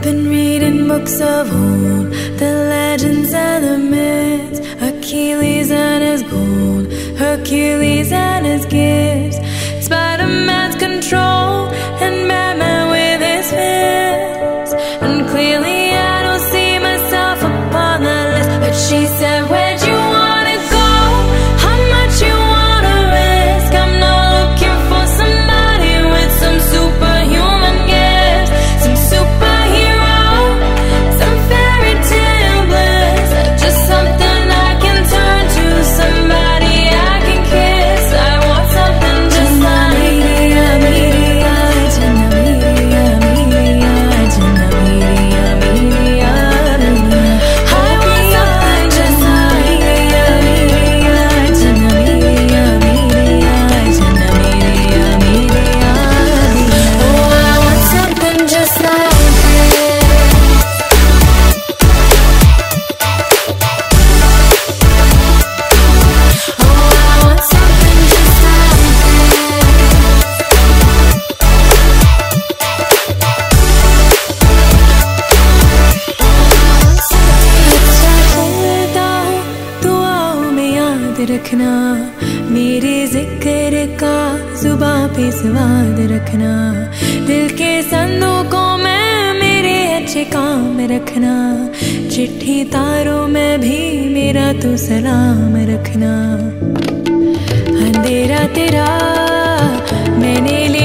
been reading books of old, the legends and the myths, Achilles and his gold, Hercules and his gifts, Spider-Man's control, and Batman with his fists. And clearly I don't see myself upon the list, but she said, where'd you wanna go? How much you wanna risk? I'm not looking for somebody with some superhuman gifts, some superhero, some fairy tale bliss, just something I can turn to, somebody I can kiss. I want something just like रखना, मेरे जिक्र का जुबां पे स्वाद रखना, दिल के संदूकों में मेरे अच्छे काम रखना, चिट्ठी तारों में भी मेरा तो सलाम रखना। अंधेरा तेरा मैंने